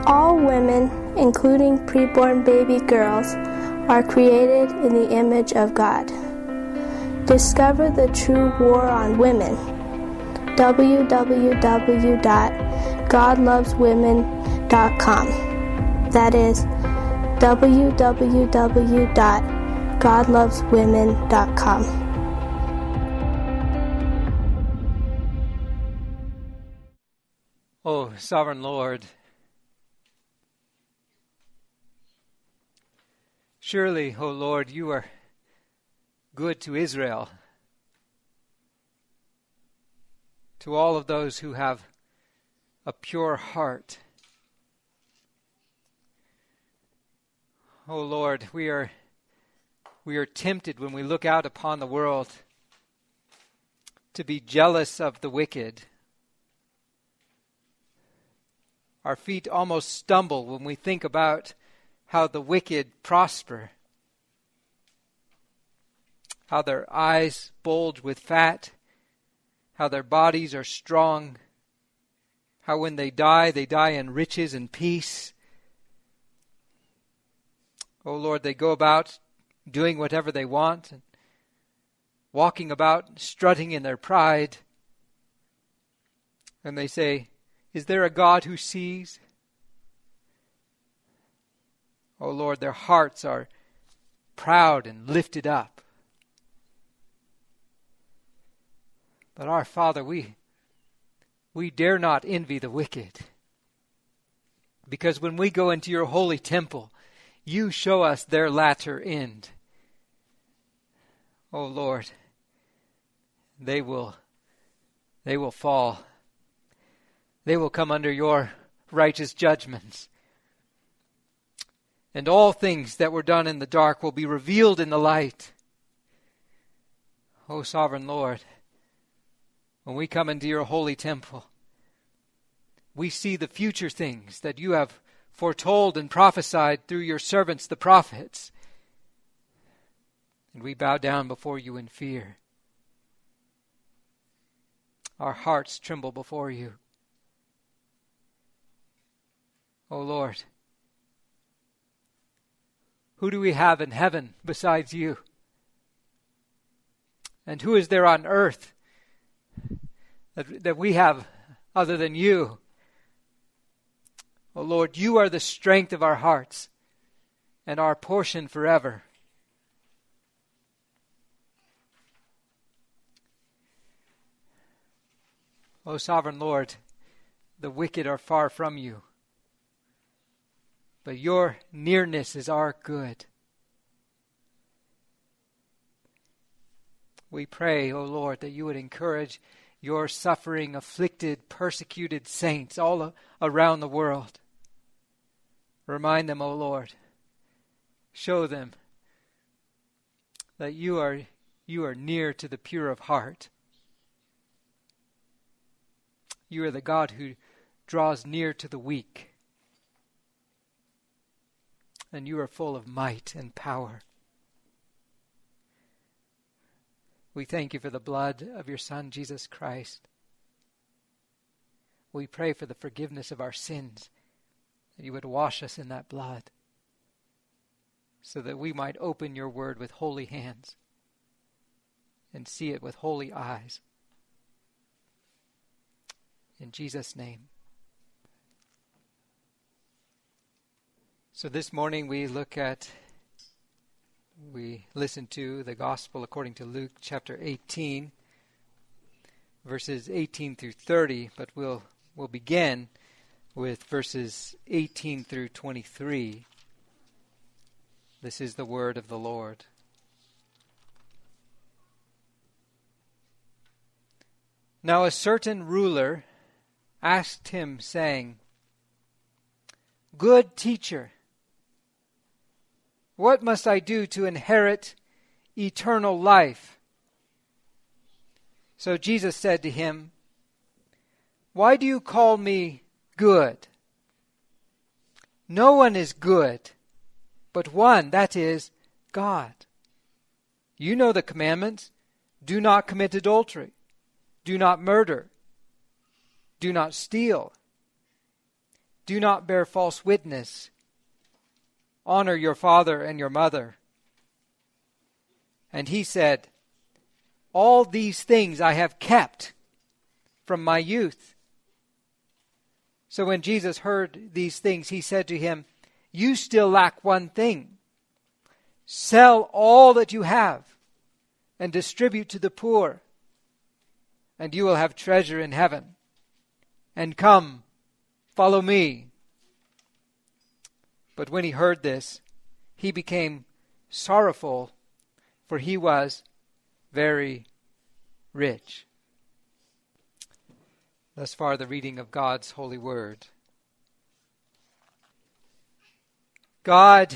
All women, including preborn baby girls, are created in the image of God. Discover the true war on women. www.godloveswomen.com. That is www.godloveswomen.com. Oh, Sovereign Lord, surely, O Lord, you are good to Israel, to all of those who have a pure heart. O Lord, we are tempted when we look out upon the world to be jealous of the wicked. Our feet almost stumble when we think about how the wicked prosper, how their eyes bulge with fat, how their bodies are strong, how when they die in riches and peace. Oh Lord, they go about doing whatever they want, and walking about strutting in their pride. And they say, "Is there a God who sees?" Oh Lord, their hearts are proud and lifted up. But our Father, we dare not envy the wicked. Because when we go into your holy temple, you show us their latter end. Oh Lord, they will fall. They will come under your righteous judgments. And all things that were done in the dark will be revealed in the light. O Sovereign Lord, when we come into your holy temple, we see the future things that you have foretold and prophesied through your servants, the prophets. And we bow down before you in fear. Our hearts tremble before you. O Lord, who do we have in heaven besides you? And who is there on earth that we have other than you? O Lord, you are the strength of our hearts and our portion forever. O Sovereign Lord, the wicked are far from you, but your nearness is our good. We pray, O Lord, that you would encourage your suffering, afflicted, persecuted saints all around the world. Remind them, O Lord, show them that you are near to the pure of heart. You are the God who draws near to the weak. And you are full of might and power. We thank you for the blood of your Son, Jesus Christ. We pray for the forgiveness of our sins, that you would wash us in that blood, so that we might open your word with holy hands and see it with holy eyes. In Jesus' name. So this morning we listen to the Gospel according to Luke chapter 18, verses 18 through 30, but we'll begin with verses 18 through 23. This is the word of the Lord. Now a certain ruler asked him, saying, "Good teacher, what must I do to inherit eternal life?" So Jesus said to him, "Why do you call me good? No one is good but one, that is, God. You know the commandments. Do not commit adultery. Do not murder. Do not steal. Do not bear false witness. Honor your father and your mother. And he said, all these things I have kept from my youth. So when Jesus heard these things, he said to him, you still lack one thing. Sell all that you have and distribute to the poor, and you will have treasure in heaven. And come, follow me. But when he heard this, he became sorrowful, for he was very rich. Thus far, the reading of God's holy word. God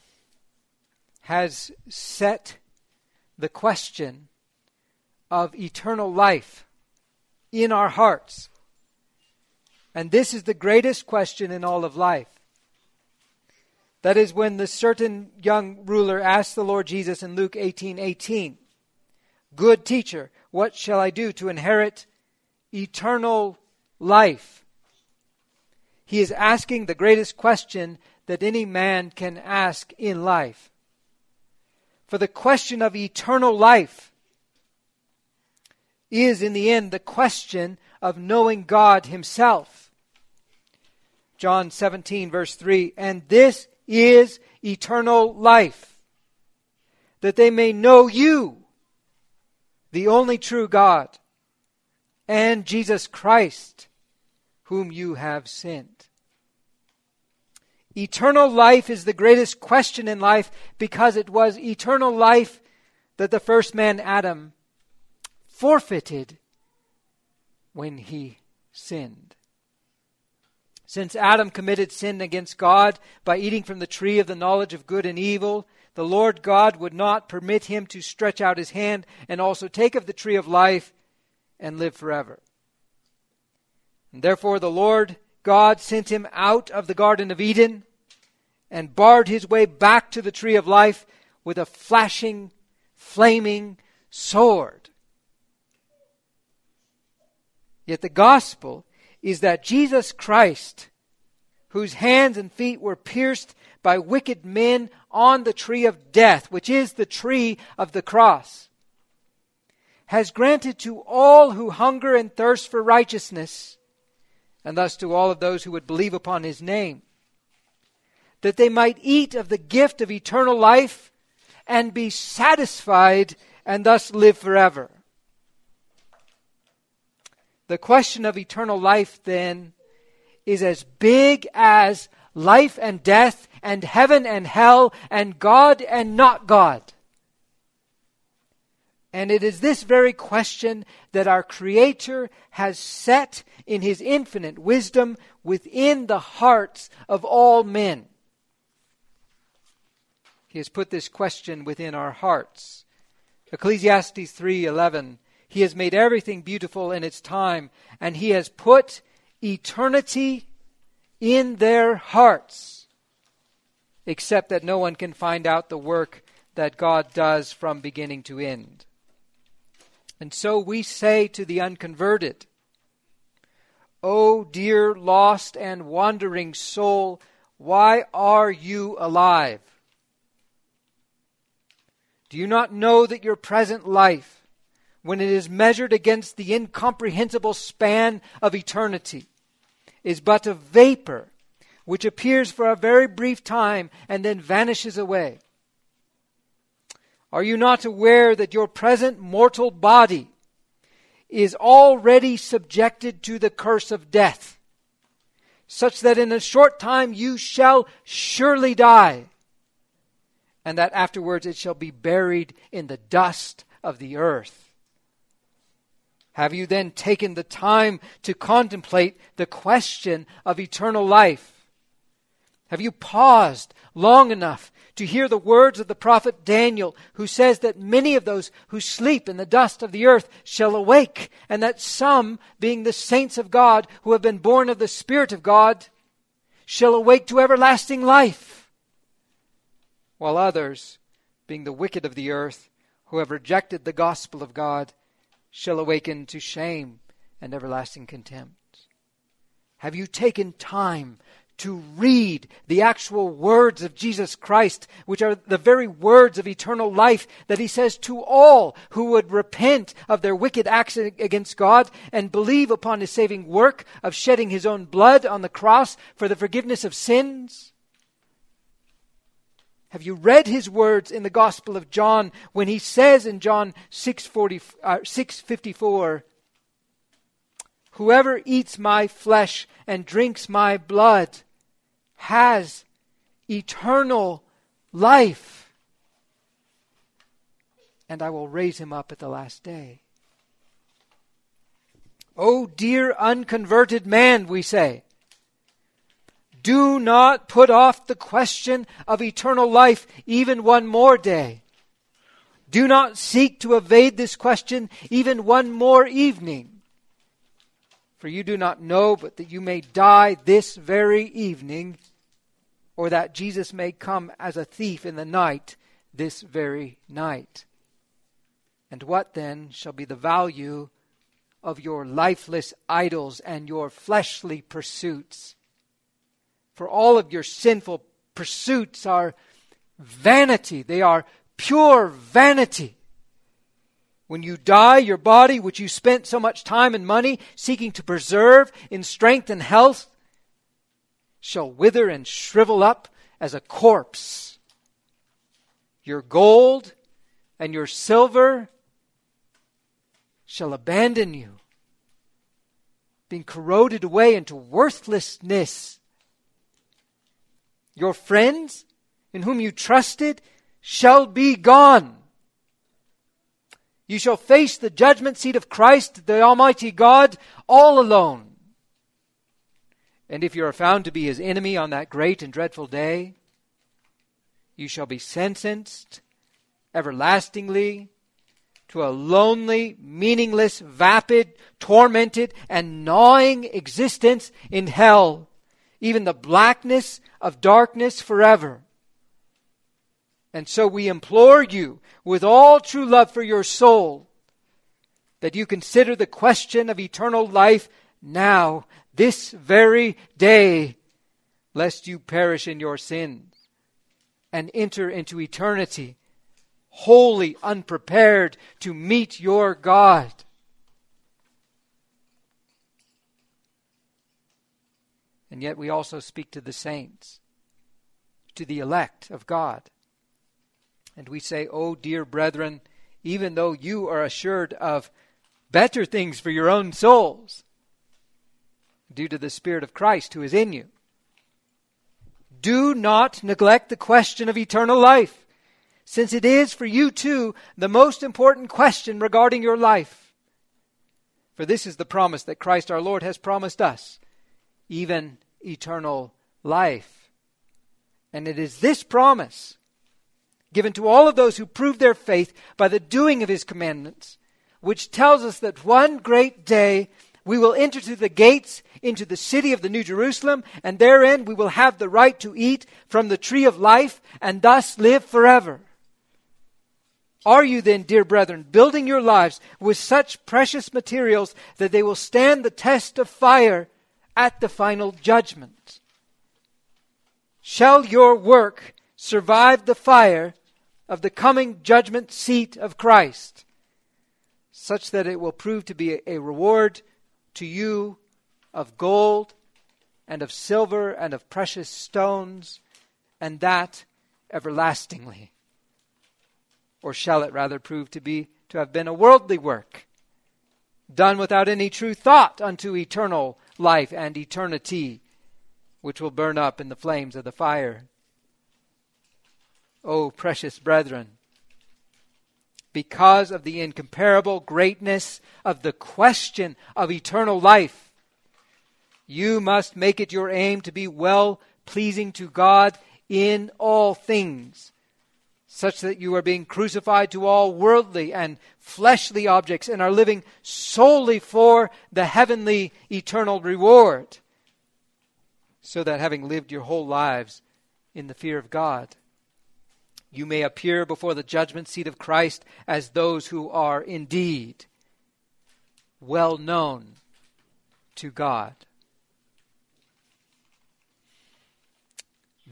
has set the question of eternal life in our hearts. And this is the greatest question in all of life. That is when the certain young ruler asked the Lord Jesus in Luke 18:18, good teacher, what shall I do to inherit eternal life? He is asking the greatest question that any man can ask in life. For the question of eternal life is in the end the question of knowing God himself. John 17 verse 3, and this is eternal life, that they may know you, the only true God, and Jesus Christ, whom you have sent. Eternal life is the greatest question in life because it was eternal life that the first man, Adam, forfeited when he sinned. Since Adam committed sin against God by eating from the tree of the knowledge of good and evil, the Lord God would not permit him to stretch out his hand and also take of the tree of life and live forever. And therefore the Lord God sent him out of the Garden of Eden and barred his way back to the tree of life with a flashing, flaming sword. Yet the gospel is that Jesus Christ, whose hands and feet were pierced by wicked men on the tree of death, which is the tree of the cross, has granted to all who hunger and thirst for righteousness, and thus to all of those who would believe upon his name, that they might eat of the gift of eternal life and be satisfied and thus live forever. The question of eternal life, then, is as big as life and death and heaven and hell and God and not God. And it is this very question that our Creator has set in his infinite wisdom within the hearts of all men. He has put this question within our hearts. Ecclesiastes 3:11, he has made everything beautiful in its time, and he has put eternity in their hearts, except that no one can find out the work that God does from beginning to end. And so we say to the unconverted, O dear lost and wandering soul, why are you alive? Do you not know that your present life, when it is measured against the incomprehensible span of eternity, is but a vapor which appears for a very brief time and then vanishes away? Are you not aware that your present mortal body is already subjected to the curse of death, such that in a short time you shall surely die, and that afterwards it shall be buried in the dust of the earth? Have you then taken the time to contemplate the question of eternal life? Have you paused long enough to hear the words of the prophet Daniel, who says that many of those who sleep in the dust of the earth shall awake, and that some, being the saints of God who have been born of the Spirit of God, shall awake to everlasting life, while others, being the wicked of the earth, who have rejected the gospel of God, shall awaken to shame and everlasting contempt? Have you taken time to read the actual words of Jesus Christ, which are the very words of eternal life that he says to all who would repent of their wicked acts against God and believe upon his saving work of shedding his own blood on the cross for the forgiveness of sins. Have you read his words in the Gospel of John when he says in John 6:54, "Whoever eats my flesh and drinks my blood has eternal life, and I will raise him up at the last day." Oh, dear unconverted man, we say, do not put off the question of eternal life even one more day. Do not seek to evade this question even one more evening. For you do not know but that you may die this very evening, or that Jesus may come as a thief in the night this very night. And what then shall be the value of your lifeless idols and your fleshly pursuits? For all of your sinful pursuits are vanity. They are pure vanity. When you die, your body, which you spent so much time and money seeking to preserve in strength and health, shall wither and shrivel up as a corpse. Your gold and your silver shall abandon you, being corroded away into worthlessness. Your friends, in whom you trusted, shall be gone. You shall face the judgment seat of Christ, the Almighty God, all alone. And if you are found to be his enemy on that great and dreadful day, you shall be sentenced everlastingly to a lonely, meaningless, vapid, tormented, and gnawing existence in hell, even the blackness of darkness forever. And so we implore you, with all true love for your soul, that you consider the question of eternal life now, this very day, lest you perish in your sins and enter into eternity wholly unprepared to meet your God. And yet we also speak to the saints, to the elect of God. And we say, oh, dear brethren, even though you are assured of better things for your own souls, due to the Spirit of Christ who is in you, do not neglect the question of eternal life, since it is for you too the most important question regarding your life. For this is the promise that Christ our Lord has promised us, even eternal life. And it is this promise, given to all of those who prove their faith by the doing of his commandments, which tells us that one great day we will enter through the gates into the city of the New Jerusalem, and therein we will have the right to eat from the tree of life and thus live forever. Are you then, dear brethren, building your lives with such precious materials that they will stand the test of fire at the final judgment? Shall your work survive the fire of the coming judgment seat of Christ, such that it will prove to be a reward to you of gold and of silver and of precious stones, and that everlastingly? Or shall it rather prove to have been a worldly work, done without any true thought unto eternal life and eternity, which will burn up in the flames of the fire? O precious brethren, because of the incomparable greatness of the question of eternal life, you must make it your aim to be well-pleasing to God in all things, such that you are being crucified to all worldly and fleshly objects and are living solely for the heavenly eternal reward, so that having lived your whole lives in the fear of God, you may appear before the judgment seat of Christ as those who are indeed well known to God.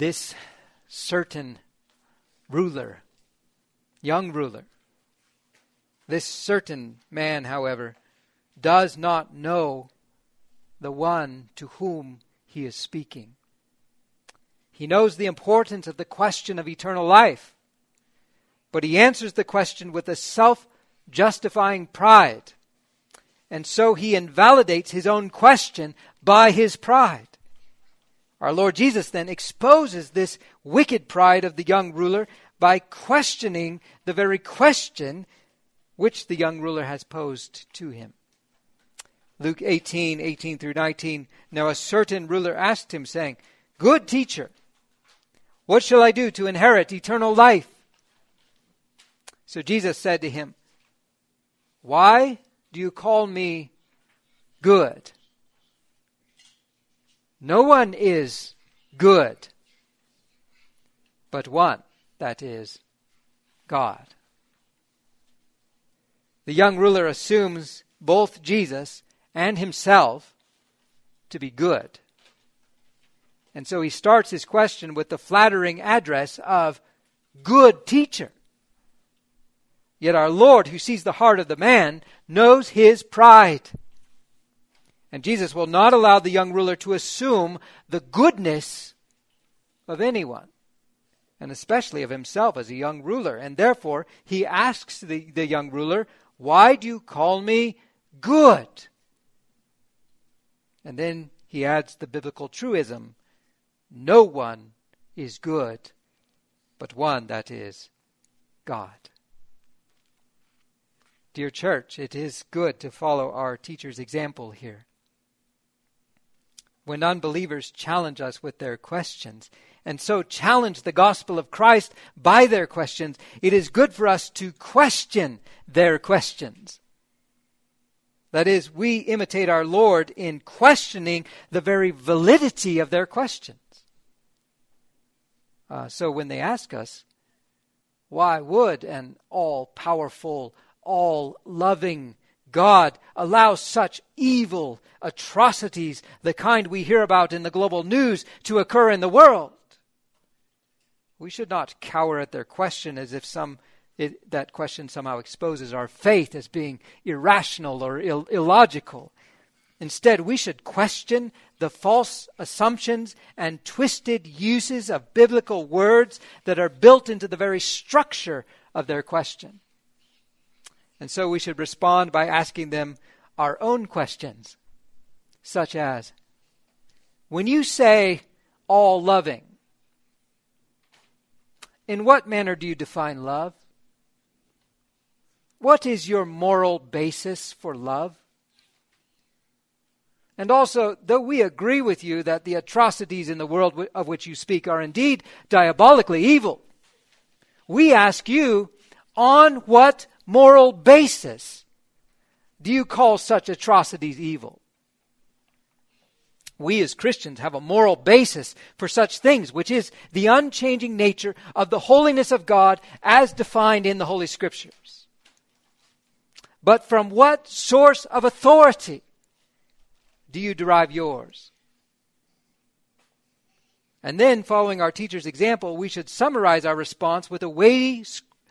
this certain ruler, young ruler, this certain man, however, does not know the one to whom he is speaking. He knows the importance of the question of eternal life, but he answers the question with a self-justifying pride. And so he invalidates his own question by his pride. Our Lord Jesus then exposes this wicked pride of the young ruler by questioning the very question which the young ruler has posed to him. Luke 18 through 19, now a certain ruler asked him, saying, "Good teacher, what shall I do to inherit eternal life?" So Jesus said to him, "Why do you call me good? No one is good, but one, that is, God." The young ruler assumes both Jesus and himself to be good. And so he starts his question with the flattering address of good teacher. Yet our Lord, who sees the heart of the man, knows his pride. And Jesus will not allow the young ruler to assume the goodness of anyone, and especially of himself as a young ruler. And therefore, he asks the young ruler, "Why do you call me good?" And then he adds the biblical truism, "No one is good, but one, that is, God." Dear church, it is good to follow our teacher's example here. When unbelievers challenge us with their questions, and so challenge the gospel of Christ by their questions, it is good for us to question their questions. That is, we imitate our Lord in questioning the very validity of their questions. So when they ask us, why would an all-powerful, all-loving God allow such evil atrocities, the kind we hear about in the global news, to occur in the world? We should not cower at their question as if that question somehow exposes our faith as being irrational or illogical. Instead, we should question the false assumptions and twisted uses of biblical words that are built into the very structure of their question. And so we should respond by asking them our own questions, such as, when you say all-loving, in what manner do you define love? What is your moral basis for love? And also, though we agree with you that the atrocities in the world of which you speak are indeed diabolically evil, we ask you, on what moral basis do you call such atrocities evil? We as Christians have a moral basis for such things, which is the unchanging nature of the holiness of God as defined in the Holy Scriptures. But from what source of authority do you derive yours? And then, following our teacher's example, we should summarize our response with a weighty,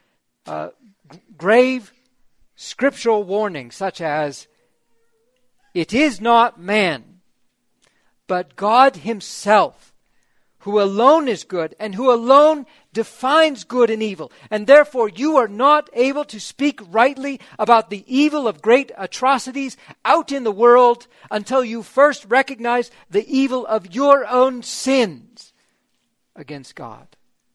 grave scriptural warning, such as, it is not man, but God himself, who alone is good and who alone defines good and evil. And therefore you are not able to speak rightly about the evil of great atrocities out in the world until you first recognize the evil of your own sins against God.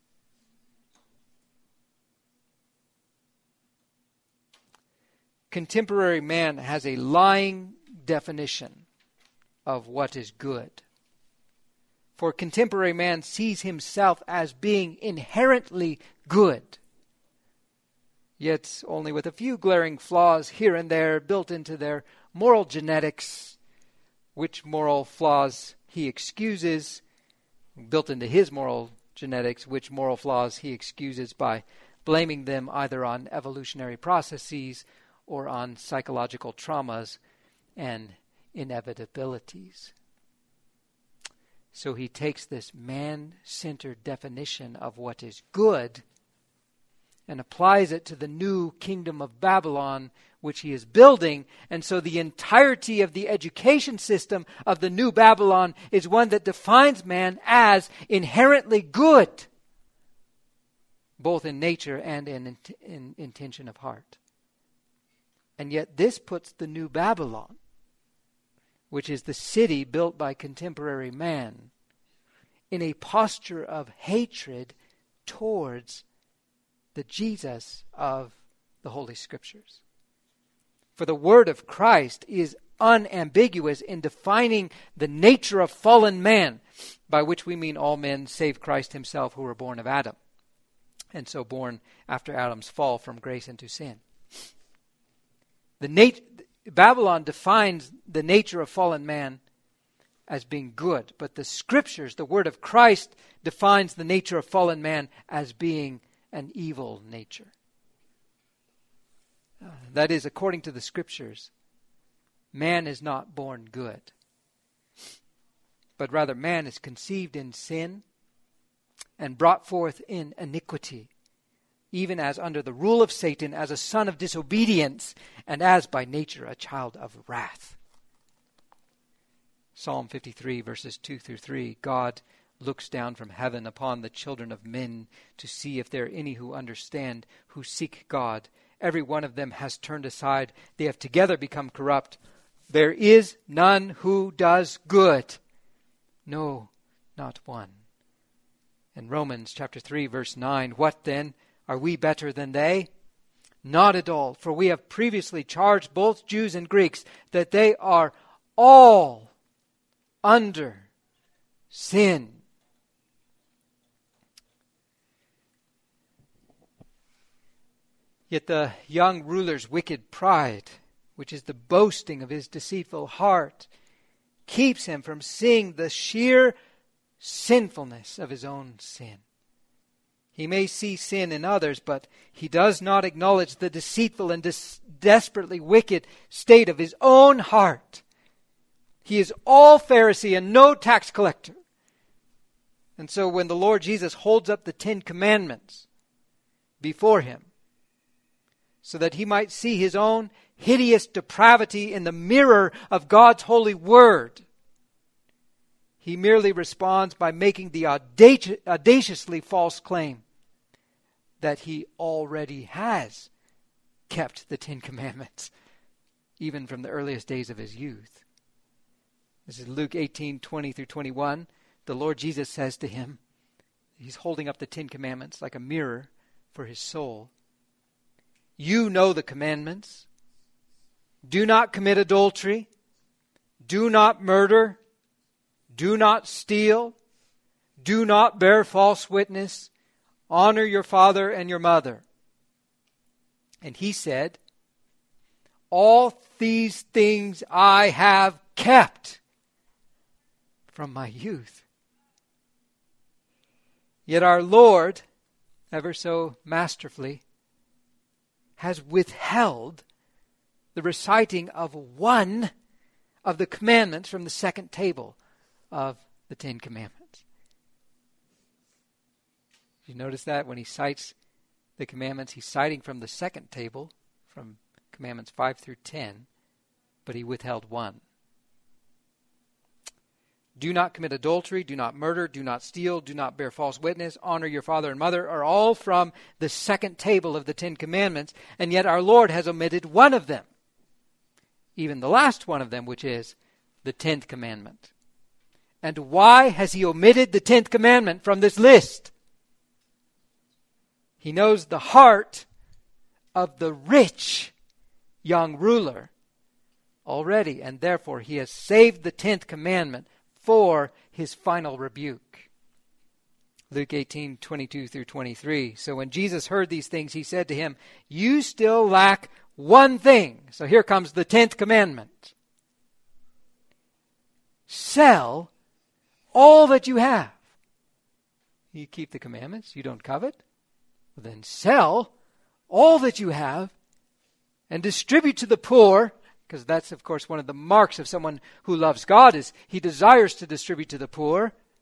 Contemporary man has a lying definition of what is good. For contemporary man sees himself as being inherently good, yet only with a few glaring flaws here and there built into their moral genetics, which moral flaws he excuses, built into his moral genetics, which moral flaws he excuses by blaming them either on evolutionary processes or on psychological traumas and inevitabilities. So he takes this man-centered definition of what is good and applies it to the new kingdom of Babylon, which he is building. And so the entirety of the education system of the new Babylon is one that defines man as inherently good, both in nature and in intention of heart. And yet this puts the new Babylon, which is the city built by contemporary man, in a posture of hatred towards the Jesus of the Holy Scriptures. For the word of Christ is unambiguous in defining the nature of fallen man, by which we mean all men save Christ himself, who were born of Adam, and so born after Adam's fall from grace into sin. Babylon defines the nature of fallen man as being good, but the Scriptures, the word of Christ, defines the nature of fallen man as being an evil nature. That is, according to the Scriptures, man is not born good, but rather man is conceived in sin and brought forth in iniquity, even as under the rule of Satan, as a son of disobedience, and as by nature a child of wrath. Psalm 53, verses 2 through 3, God looks down from heaven upon the children of men to see if there are any who understand, who seek God. Every one of them has turned aside. They have together become corrupt. There is none who does good. No, not one. In Romans chapter 3, verse 9, what then? Are we better than they? Not at all, for we have previously charged both Jews and Greeks that they are all under sin. Yet the young ruler's wicked pride, which is the boasting of his deceitful heart, keeps him from seeing the sheer sinfulness of his own sin. He may see sin in others, but he does not acknowledge the deceitful and desperately wicked state of his own heart. He is all Pharisee and no tax collector. And so when the Lord Jesus holds up the 10 Commandments before him, so that he might see his own hideous depravity in the mirror of God's holy word, he merely responds by making the audaciously false claim that he already has kept the 10 Commandments, even from the earliest days of his youth. This is Luke 18, 20 through 21. The Lord Jesus says to him, he's holding up the 10 Commandments like a mirror for his soul. You know the commandments. Do not commit adultery. Do not murder. Do not steal. Do not bear false witness. Honor your father and your mother. And he said, all these things I have kept from my youth. Yet our Lord, ever so masterfully, has withheld the reciting of one of the commandments from the second table of the 10 Commandments. You notice that when he cites the commandments, he's citing from the second table, from commandments 5 through 10, but he withheld one. Do not commit adultery, do not murder, do not steal, do not bear false witness, honor your father and mother, are all from the second table of the 10 Commandments, and yet our Lord has omitted one of them, even the last one of them, which is the 10th commandment. And why has he omitted the 10th commandment from this list? He knows the heart of the rich young ruler already, and therefore he has saved the 10th commandment for his final rebuke. Luke 18, 22 through 23. So when Jesus heard these things, he said to him, you still lack one thing. So here comes the 10th commandment. Sell all that you have. You keep the commandments, you don't covet. Well, then sell all that you have and distribute to the poor, because that's, of course, one of the marks of someone who loves God is he desires to distribute to the poor.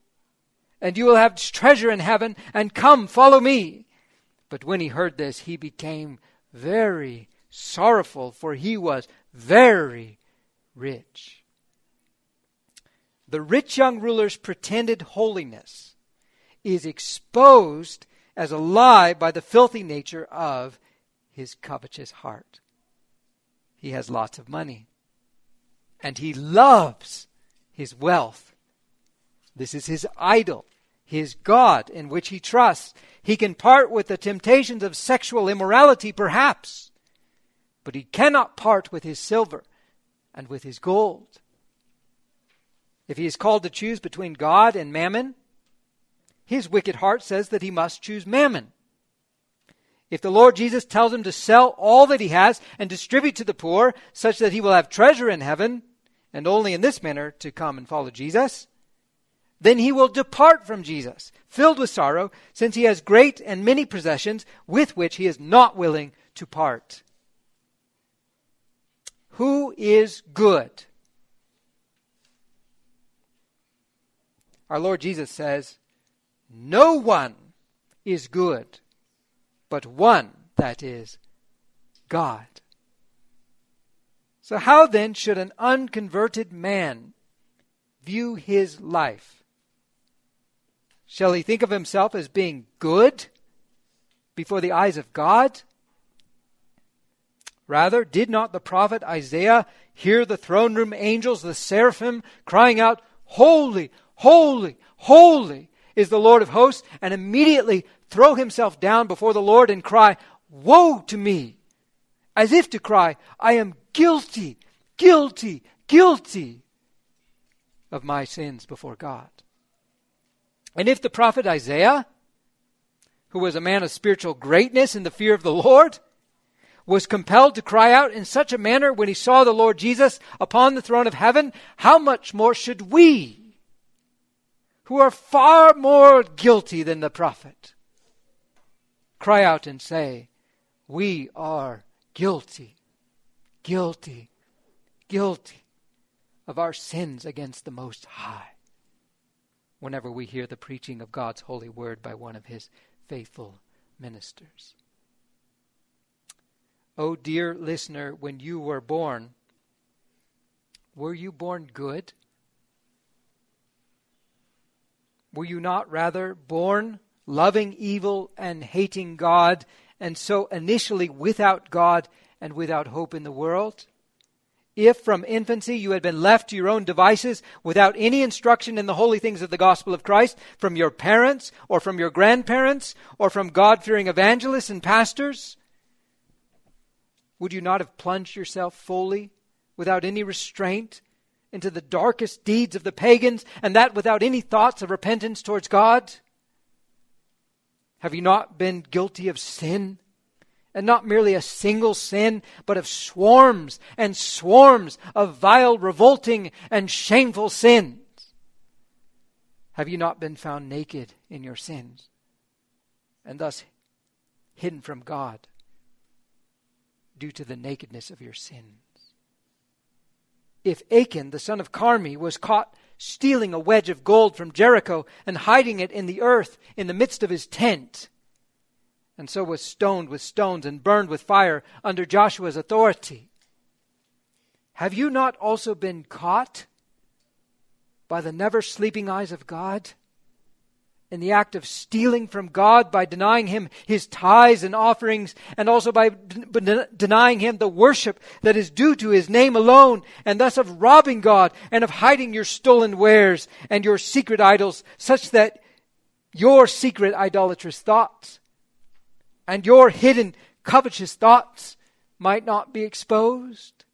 and you will have treasure in heaven, and come, follow me. But when he heard this, he became very sorrowful, for he was very rich. The rich young ruler's pretended holiness is exposed as a lie by the filthy nature of his covetous heart. He has lots of money, and he loves his wealth. This is his idol, his God in which he trusts. He can part with the temptations of sexual immorality, perhaps, but he cannot part with his silver and with his gold. If he is called to choose between God and mammon, his wicked heart says that he must choose mammon. If the Lord Jesus tells him to sell all that he has and distribute to the poor, such that he will have treasure in heaven, and only in this manner to come and follow Jesus, then he will depart from Jesus, filled with sorrow, since he has great and many possessions with which he is not willing to part. Who is good? Our Lord Jesus says, no one is good, but one, that is, God. So how then should an unconverted man view his life? Shall he think of himself as being good before the eyes of God? Rather, did not the prophet Isaiah hear the throne room angels, the seraphim, crying out, "Holy, holy, holy is the Lord of hosts," and immediately throw himself down before the Lord and cry, "Woe to me!" As if to cry, "I am guilty, guilty, guilty of my sins before God." And if the prophet Isaiah, who was a man of spiritual greatness in the fear of the Lord, was compelled to cry out in such a manner when he saw the Lord Jesus upon the throne of heaven, how much more should we, who are far more guilty than the prophet, cry out and say, "We are guilty, guilty, guilty of our sins against the Most High," whenever we hear the preaching of God's holy word by one of his faithful ministers. Oh, dear listener, when you were born, were you born good? Were you not rather born loving evil and hating God, and so initially without God and without hope in the world? If from infancy you had been left to your own devices without any instruction in the holy things of the gospel of Christ from your parents or from your grandparents or from God-fearing evangelists and pastors, would you not have plunged yourself fully, without any restraint, into the darkest deeds of the pagans, and that without any thoughts of repentance towards God? Have you not been guilty of sin? And not merely a single sin, but of swarms and swarms of vile, revolting, and shameful sins? Have you not been found naked in your sins, and thus hidden from God due to the nakedness of your sins? If Achan, the son of Carmi, was caught stealing a wedge of gold from Jericho and hiding it in the earth in the midst of his tent, and so was stoned with stones and burned with fire under Joshua's authority, have you not also been caught by the never-sleeping eyes of God in the act of stealing from God by denying him his tithes and offerings, and also by denying him the worship that is due to his name alone, and thus of robbing God and of hiding your stolen wares and your secret idols, such that your secret idolatrous thoughts and your hidden covetous thoughts might not be exposed?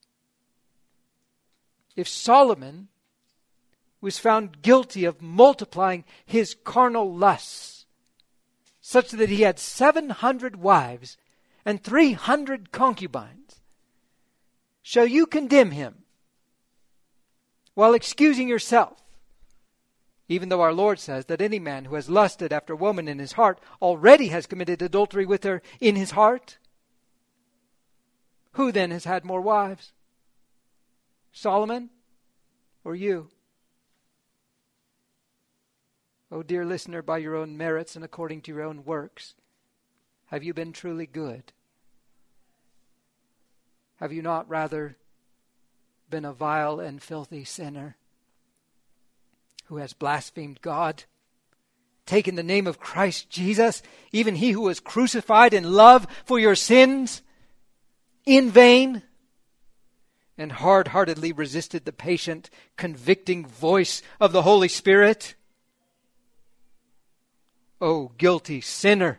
If Solomon was found guilty of multiplying his carnal lusts, such that he had 700 wives and 300 concubines, shall you condemn him while excusing yourself? Even though our Lord says that any man who has lusted after a woman in his heart already has committed adultery with her in his heart. Who then has had more wives? Solomon or you? Oh, dear listener, by your own merits and according to your own works, have you been truly good? Have you not rather been a vile and filthy sinner who has blasphemed God, taken the name of Christ Jesus, even he who was crucified in love for your sins, in vain, and hard-heartedly resisted the patient, convicting voice of the Holy Spirit? O guilty sinner!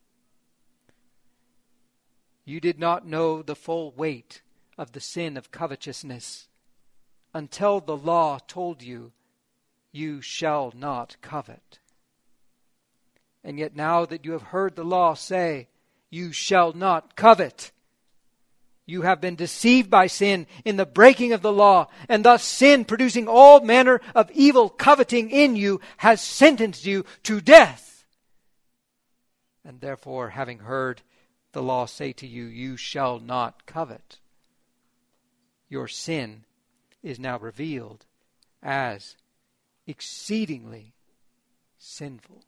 You did not know the full weight of the sin of covetousness until the law told you, you shall not covet. And yet now that you have heard the law say, you shall not covet, you have been deceived by sin in the breaking of the law, and thus sin, producing all manner of evil coveting in you, has sentenced you to death. And therefore, having heard the law say to you, you shall not covet, your sin is now revealed as exceedingly sinful.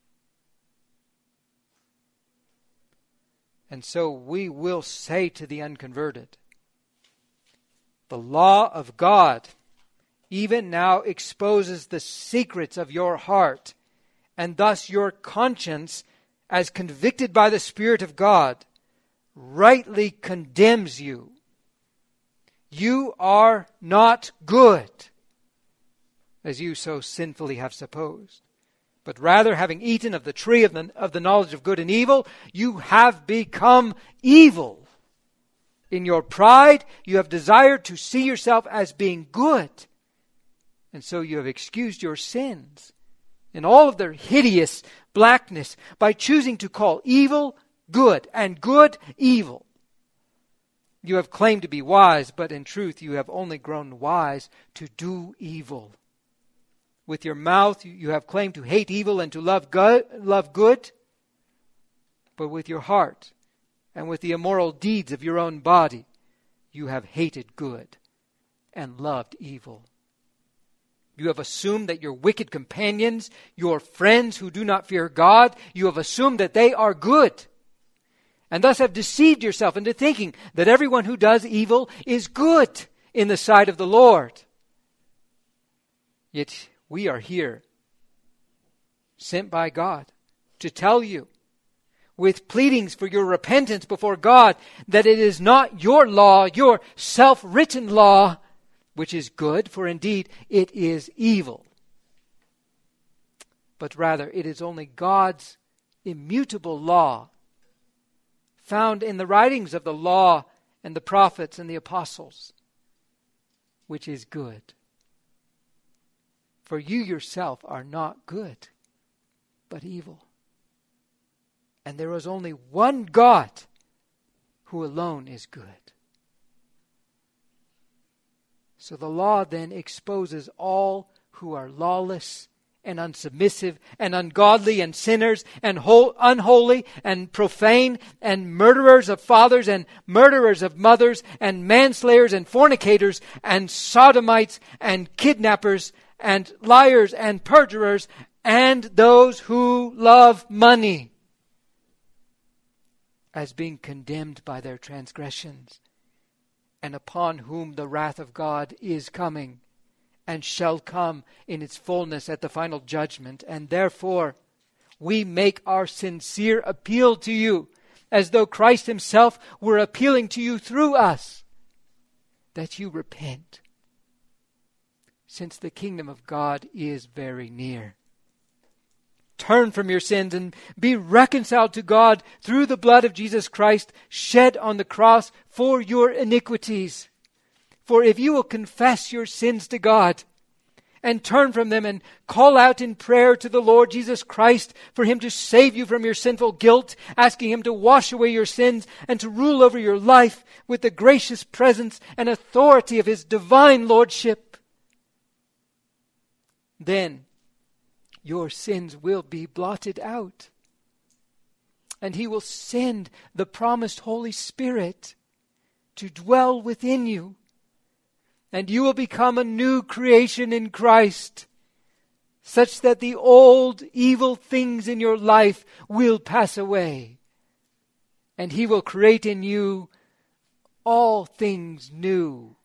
And so we will say to the unconverted, the law of God even now exposes the secrets of your heart, and thus your conscience, as convicted by the Spirit of God, rightly condemns you. You are not good, as you so sinfully have supposed, but rather, having eaten of the tree of the knowledge of good and evil, you have become evil. In your pride, you have desired to see yourself as being good, and so you have excused your sins in all of their hideous blackness by choosing to call evil good and good evil. You have claimed to be wise, but in truth you have only grown wise to do evil. With your mouth you have claimed to hate evil and to love good, but with your heart and with the immoral deeds of your own body you have hated good and loved evil. You have assumed that your wicked companions, your friends who do not fear God, you have assumed that they are good, and thus have deceived yourself into thinking that everyone who does evil is good in the sight of the Lord. Yet we are here, sent by God, to tell you, with pleadings for your repentance before God, that it is not your law, your self-written law, which is good, for indeed it is evil. But rather it is only God's immutable law, found in the writings of the law and the prophets and the apostles, which is good. For you yourself are not good, but evil. And there is only one God who alone is good. So the law then exposes all who are lawless and unsubmissive and ungodly and sinners and unholy and profane and murderers of fathers and murderers of mothers and manslayers and fornicators and sodomites and kidnappers and liars and perjurers and those who love money, as being condemned by their transgressions, and upon whom the wrath of God is coming, and shall come in its fullness at the final judgment. And therefore, we make our sincere appeal to you, as though Christ himself were appealing to you through us, that you repent, since the kingdom of God is very near. Turn from your sins and be reconciled to God through the blood of Jesus Christ shed on the cross for your iniquities. For if you will confess your sins to God and turn from them and call out in prayer to the Lord Jesus Christ for him to save you from your sinful guilt, asking him to wash away your sins and to rule over your life with the gracious presence and authority of his divine lordship, then your sins will be blotted out. And he will send the promised Holy Spirit to dwell within you. And you will become a new creation in Christ, such that the old evil things in your life will pass away, and He will create in you all things new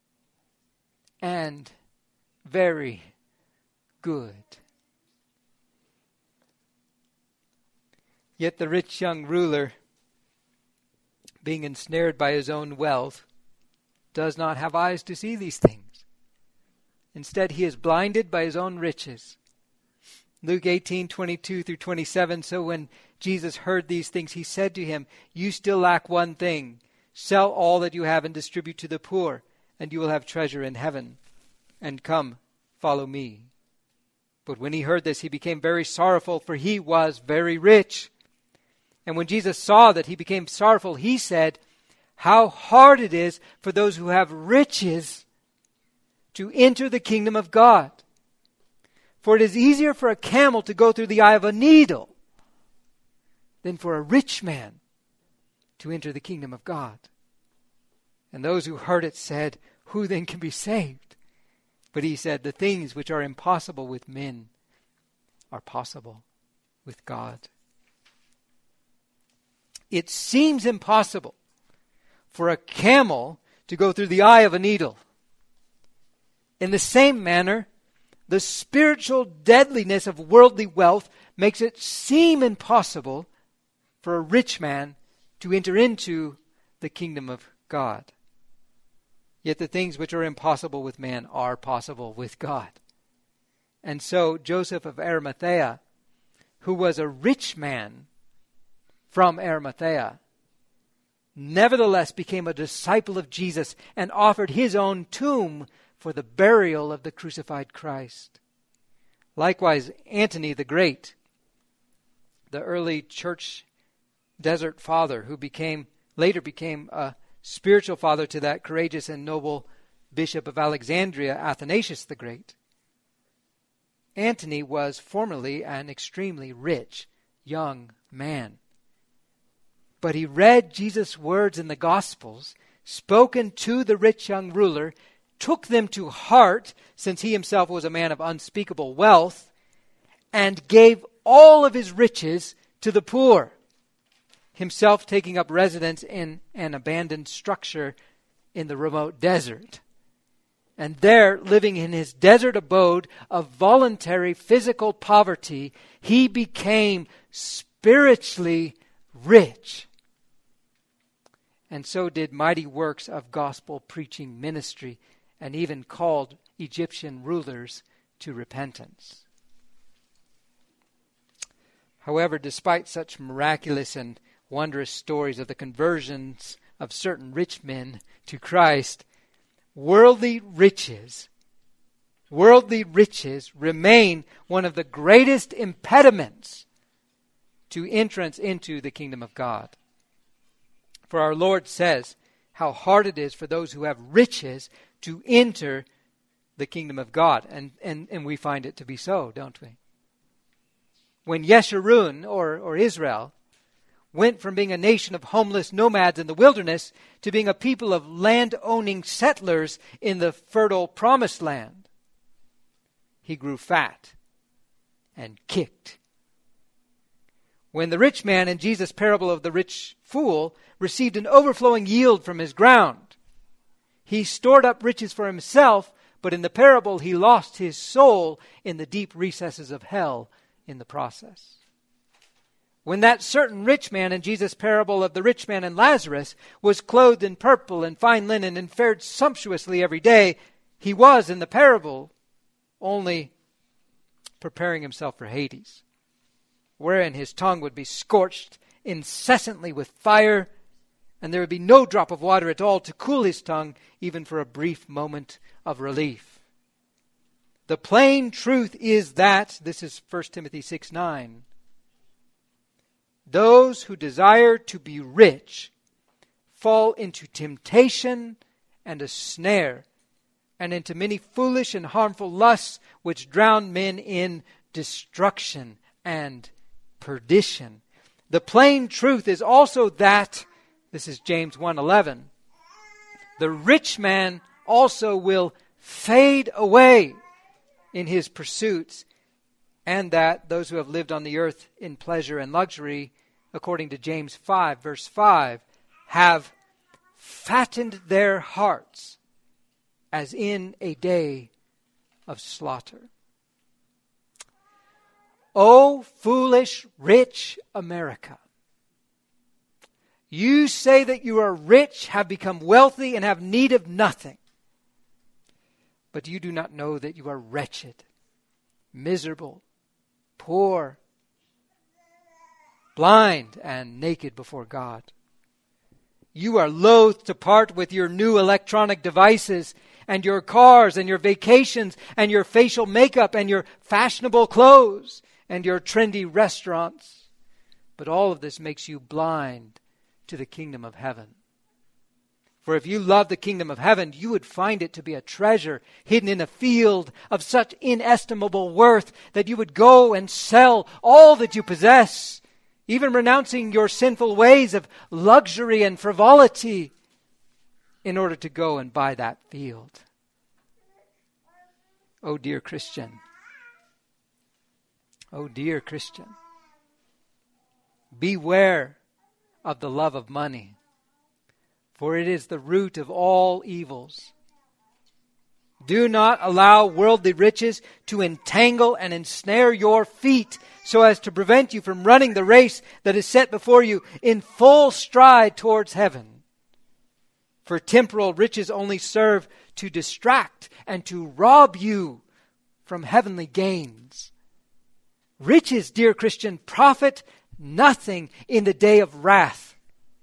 and very good. Yet the rich young ruler, being ensnared by his own wealth, does not have eyes to see these things. Instead, he is blinded by his own riches. Luke 18:22 through 27, so when Jesus heard these things, he said to him, "You still lack one thing. Sell all that you have and distribute to the poor, and you will have treasure in heaven. And come, follow me." But when he heard this, he became very sorrowful, for he was very rich. And when Jesus saw that he became sorrowful, he said, "How hard it is for those who have riches to enter the kingdom of God. For it is easier for a camel to go through the eye of a needle than for a rich man to enter the kingdom of God." And those who heard it said, "Who then can be saved?" But he said, "The things which are impossible with men are possible with God." It seems impossible for a camel to go through the eye of a needle. In the same manner, the spiritual deadliness of worldly wealth makes it seem impossible for a rich man to enter into the kingdom of God. Yet the things which are impossible with man are possible with God. And so Joseph of Arimathea, who was a rich man from Arimathea, nevertheless became a disciple of Jesus and offered his own tomb for the burial of the crucified Christ. Likewise, Antony the Great, the early church desert father who later became a spiritual father to that courageous and noble bishop of Alexandria, Athanasius the Great. Antony was formerly an extremely rich young man. But he read Jesus' words in the Gospels, spoken to the rich young ruler, took them to heart, since he himself was a man of unspeakable wealth, and gave all of his riches to the poor, himself taking up residence in an abandoned structure in the remote desert. And there, living in his desert abode of voluntary physical poverty, he became spiritually rich. And so did mighty works of gospel preaching ministry, and even called Egyptian rulers to repentance. However, despite such miraculous and wondrous stories of the conversions of certain rich men to Christ, worldly riches remain one of the greatest impediments to entrance into the kingdom of God. For our Lord says how hard it is for those who have riches to enter the kingdom of God. And we find it to be so, don't we? When Yeshurun, or Israel, went from being a nation of homeless nomads in the wilderness to being a people of land-owning settlers in the fertile promised land, he grew fat and kicked. When the rich man in Jesus' parable of the rich fool received an overflowing yield from his ground, he stored up riches for himself, but in the parable he lost his soul in the deep recesses of hell in the process. When that certain rich man in Jesus' parable of the rich man and Lazarus was clothed in purple and fine linen and fared sumptuously every day, he was, in the parable, only preparing himself for Hades, wherein his tongue would be scorched incessantly with fire, and there would be no drop of water at all to cool his tongue, even for a brief moment of relief. The plain truth is that, this is 1 Timothy 6:9, those who desire to be rich fall into temptation and a snare, and into many foolish and harmful lusts, which drown men in destruction and perdition. The plain truth is also that, this is James 1:11, the rich man also will fade away in his pursuits, and that those who have lived on the earth in pleasure and luxury, according to James 5, verse 5, have fattened their hearts as in a day of slaughter. O foolish, rich America! You say that you are rich, have become wealthy, and have need of nothing. But you do not know that you are wretched, miserable, poor, blind, and naked before God. You are loath to part with your new electronic devices and your cars and your vacations and your facial makeup and your fashionable clothes and your trendy restaurants. But all of this makes you blind to the kingdom of heaven. For if you love the kingdom of heaven, you would find it to be a treasure hidden in a field of such inestimable worth that you would go and sell all that you possess, even renouncing your sinful ways of luxury and frivolity, in order to go and buy that field. Oh, dear Christian. Oh, dear Christian. Beware of the love of money, for it is the root of all evils. Do not allow worldly riches to entangle and ensnare your feet so as to prevent you from running the race that is set before you in full stride towards heaven. For temporal riches only serve to distract and to rob you from heavenly gains. Riches, dear Christian, profit nothing in the day of wrath.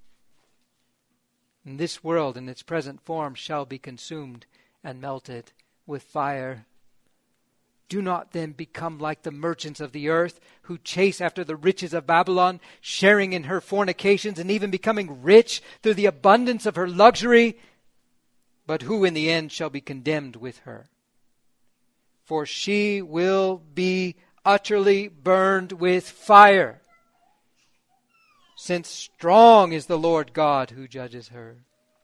And this world in its present form shall be consumed and melted with fire. Do not then become like the merchants of the earth who chase after the riches of Babylon, sharing in her fornications and even becoming rich through the abundance of her luxury, but who in the end shall be condemned with her. For she will be utterly burned with fire, since strong is the Lord God who judges her.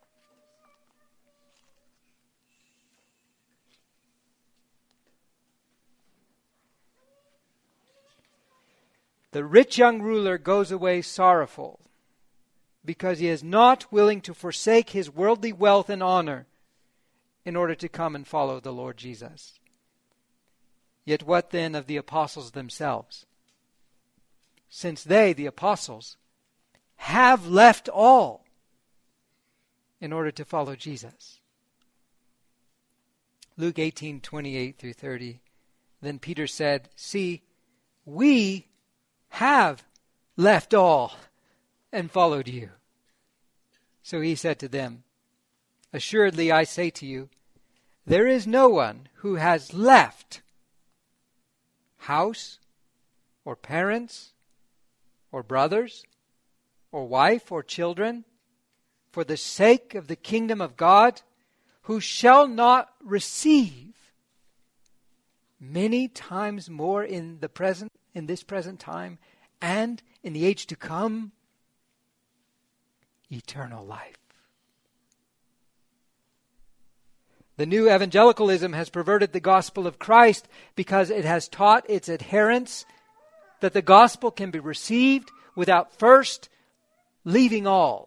The rich young ruler goes away sorrowful because he is not willing to forsake his worldly wealth and honor in order to come and follow the Lord Jesus. Yet what then of the apostles themselves? Since they, the apostles, have left all in order to follow Jesus. Luke 18:28 through 30. Then Peter said, "See, we have left all and followed you." So he said to them, "Assuredly I say to you, there is no one who has left house or parents or brothers or wife or children for the sake of the kingdom of God who shall not receive many times more in this present time and in the age to come eternal life." The new evangelicalism has perverted the gospel of Christ because it has taught its adherents that the gospel can be received without first leaving all.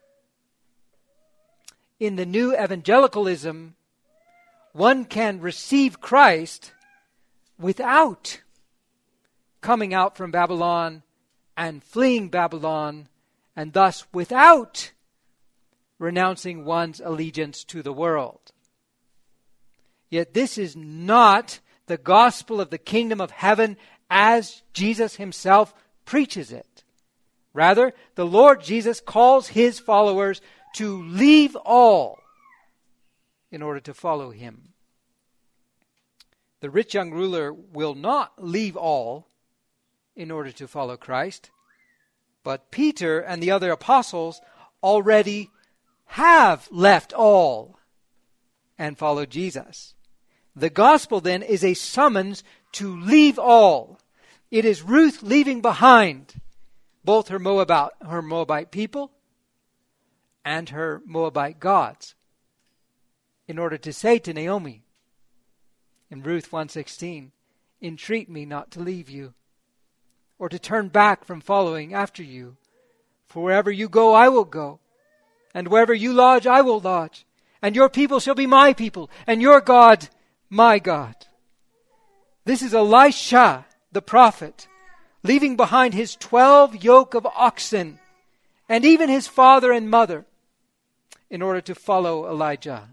In the new evangelicalism, one can receive Christ without coming out from Babylon and fleeing Babylon, and thus without renouncing one's allegiance to the world. Yet this is not the gospel of the kingdom of heaven as Jesus himself preaches it. Rather, the Lord Jesus calls his followers to leave all in order to follow him. The rich young ruler will not leave all in order to follow Christ, but Peter and the other apostles already have left all and followed Jesus. The gospel then is a summons to leave all. It is Ruth leaving behind both her Moabite people and her Moabite gods in order to say to Naomi in Ruth 1:16, entreat me not to leave you, or to turn back from following after you. For wherever you go, I will go, and wherever you lodge, I will lodge, and your people shall be my people, and your God, my God. This is Elisha, the prophet, leaving behind his 12 yoke of oxen, and even his father and mother, in order to follow Elijah.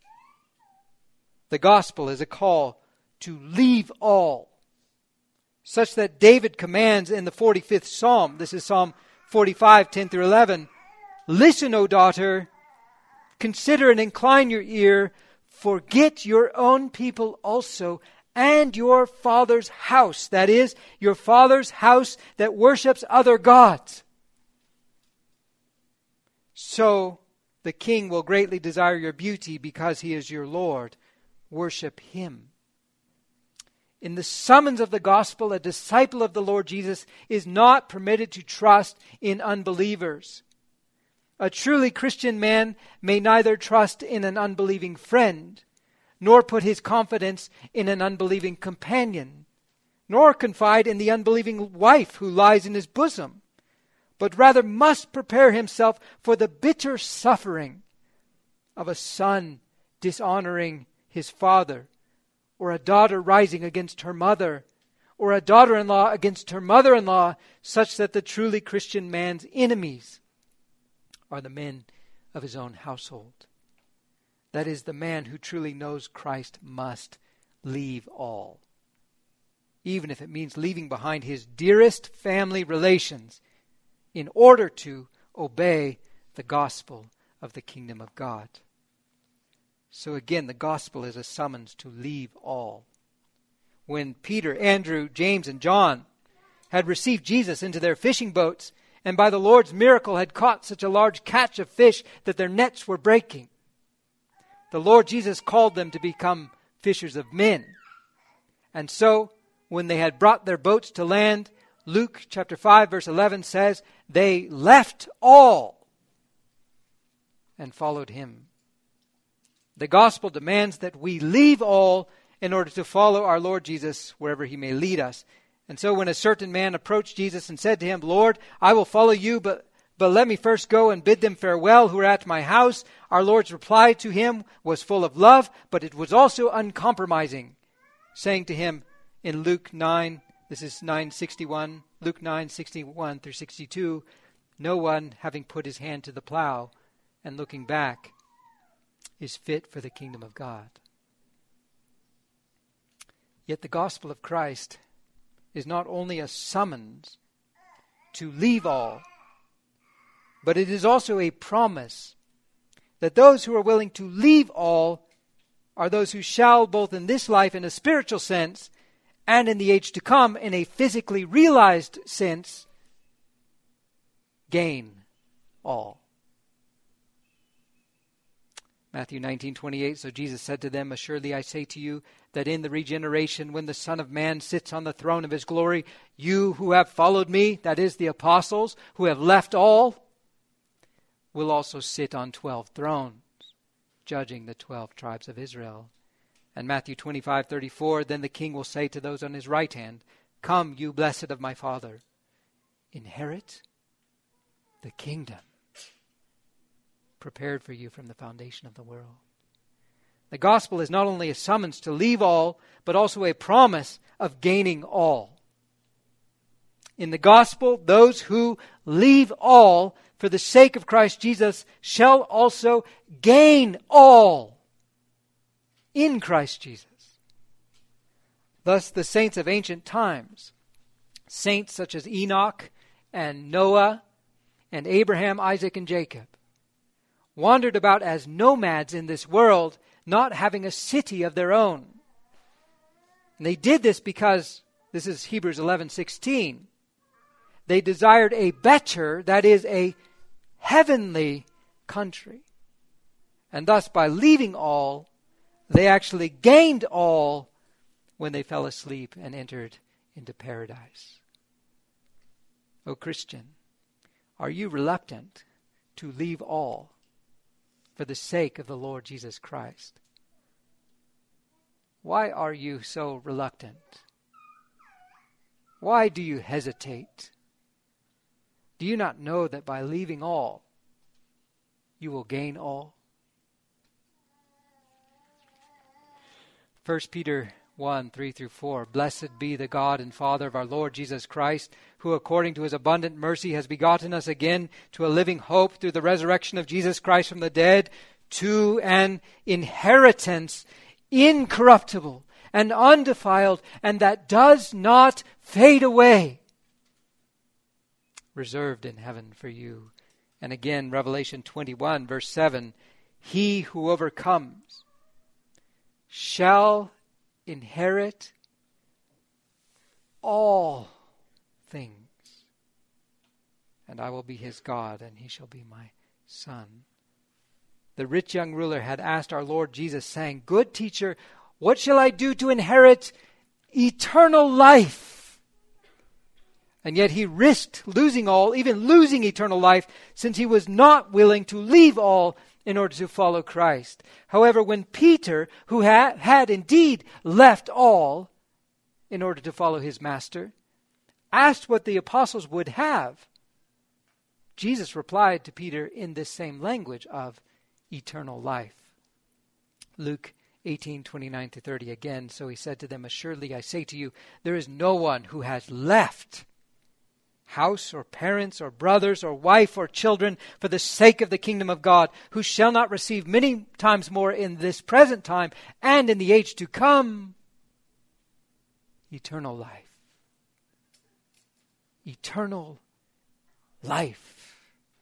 The gospel is a call to leave all, such that David commands in the 45th Psalm, this is Psalm 45, 10 through 11, "Listen, O daughter, consider and incline your ear, forget your own people also, and your father's house," that is, your father's house that worships other gods. "So the king will greatly desire your beauty because he is your Lord. Worship him." In the summons of the gospel, a disciple of the Lord Jesus is not permitted to trust in unbelievers. A truly Christian man may neither trust in an unbelieving friend, nor put his confidence in an unbelieving companion, nor confide in the unbelieving wife who lies in his bosom, but rather must prepare himself for the bitter suffering of a son dishonoring his father, or a daughter rising against her mother, or a daughter-in-law against her mother-in-law, such that the truly Christian man's enemies are the men of his own household. That is, the man who truly knows Christ must leave all, even if it means leaving behind his dearest family relations in order to obey the gospel of the kingdom of God. So again, the gospel is a summons to leave all. When Peter, Andrew, James, and John had received Jesus into their fishing boats, and by the Lord's miracle had caught such a large catch of fish that their nets were breaking, the Lord Jesus called them to become fishers of men. And so, when they had brought their boats to land, Luke chapter 5 verse 11 says, they left all and followed him. The gospel demands that we leave all in order to follow our Lord Jesus wherever he may lead us. And so when a certain man approached Jesus and said to him, "Lord, I will follow you, but let me first go and bid them farewell who are at my house," our Lord's reply to him was full of love, but it was also uncompromising, saying to him in Luke 9, this is 9:61, Luke 9:61 through 62, "No one, having put his hand to the plow and looking back, is fit for the kingdom of God." Yet the gospel of Christ is not only a summons to leave all, but it is also a promise that those who are willing to leave all are those who shall, both in this life in a spiritual sense and in the age to come in a physically realized sense, gain all. Matthew 19:28, "So Jesus said to them, Assuredly I say to you, that in the regeneration, when the Son of Man sits on the throne of his glory, you who have followed me," that is, the apostles, who have left all, "will also sit on 12 thrones, judging the 12 tribes of Israel." And Matthew 25:34, "Then the king will say to those on his right hand, Come, you blessed of my Father, inherit the kingdom prepared for you from the foundation of the world." The gospel is not only a summons to leave all, but also a promise of gaining all. In the gospel, those who leave all for the sake of Christ Jesus shall also gain all in Christ Jesus. Thus, the saints of ancient times, saints such as Enoch and Noah and Abraham, Isaac, and Jacob, wandered about as nomads in this world, not having a city of their own. And they did this because, this is Hebrews 11:16, they desired a better, that is, a heavenly country. And thus, by leaving all, they actually gained all when they fell asleep and entered into paradise. O Christian, are you reluctant to leave all for the sake of the Lord Jesus Christ? Why are you so reluctant? Why do you hesitate? Do you not know that by leaving all, you will gain all? 1 Peter 1, 3-4. Blessed be the God and Father of our Lord Jesus Christ, who according to his abundant mercy has begotten us again to a living hope through the resurrection of Jesus Christ from the dead, to an inheritance incorruptible and undefiled, and that does not fade away, reserved in heaven for you. And again, Revelation 21, verse 7, he who overcomes shall inherit all things, and I will be his God, and he shall be my son. The rich young ruler had asked our Lord Jesus, saying, Good teacher, what shall I do to inherit eternal life? And yet he risked losing all, even losing eternal life, since he was not willing to leave all in order to follow Christ. However, when Peter, who had indeed left all in order to follow his master, asked what the apostles would have, Jesus replied to Peter in this same language of eternal life. Luke 18:29-30 again, so he said to them, Assuredly I say to you, there is no one who has left house or parents or brothers or wife or children for the sake of the kingdom of God, who shall not receive many times more in this present time and in the age to come eternal life. Eternal life.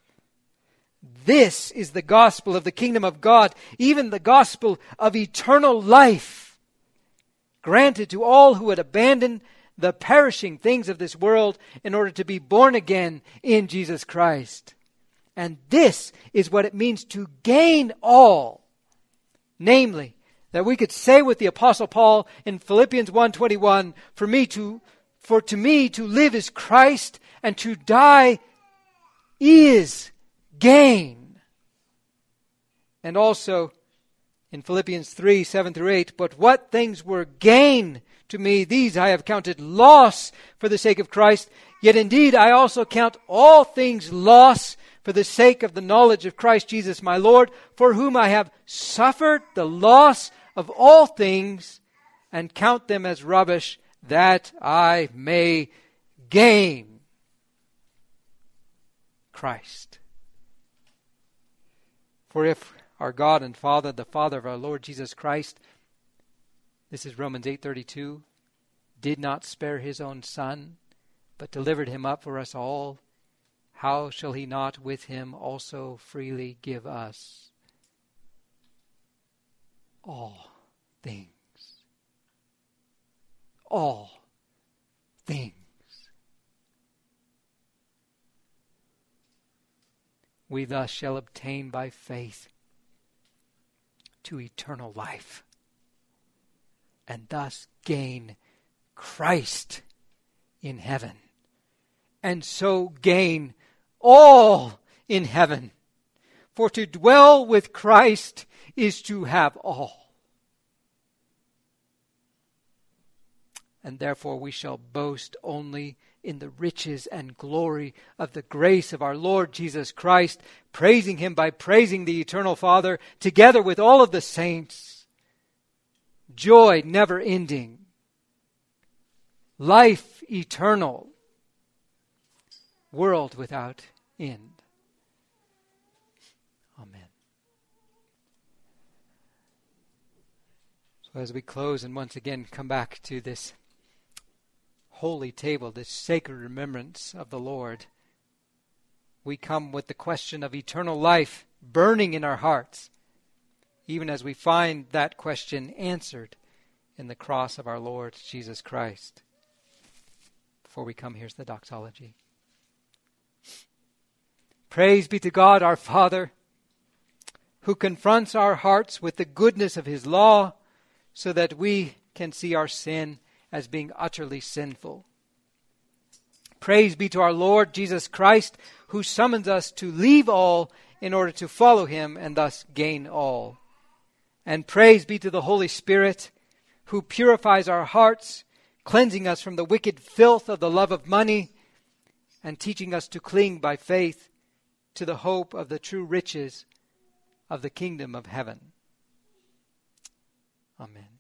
This is the gospel of the kingdom of God, even the gospel of eternal life, granted to all who would abandon the perishing things of this world in order to be born again in Jesus Christ. And this is what it means to gain all. Namely, that we could say with the Apostle Paul in Philippians 1:21, For to me to live is Christ, and to die is gain. And also in Philippians 3:7-8, But what things were gain to me, these I have counted loss for the sake of Christ. Yet indeed I also count all things loss for the sake of the knowledge of Christ Jesus my Lord, for whom I have suffered the loss of all things, and count them as rubbish, that I may gain Christ. For if our God and Father, the Father of our Lord Jesus Christ, this is Romans 8:32, did not spare his own Son, but delivered him up for us all, how shall he not with him also freely give us all things? All things. We thus shall obtain by faith to eternal life, and thus gain Christ in heaven, and so gain all in heaven. For to dwell with Christ is to have all. And therefore we shall boast only in the riches and glory of the grace of our Lord Jesus Christ, praising him by praising the eternal Father, together with all of the saints. Joy never ending. Life eternal. World without end. Amen. So as we close and once again come back to this holy table, this sacred remembrance of the Lord, we come with the question of eternal life burning in our hearts, even as we find that question answered in the cross of our Lord Jesus Christ. Before we come, here's the doxology. Praise be to God our Father, who confronts our hearts with the goodness of his law, so that we can see our sin as being utterly sinful. Praise be to our Lord Jesus Christ, who summons us to leave all in order to follow him and thus gain all. And praise be to the Holy Spirit, who purifies our hearts, cleansing us from the wicked filth of the love of money, and teaching us to cling by faith to the hope of the true riches of the kingdom of heaven. Amen.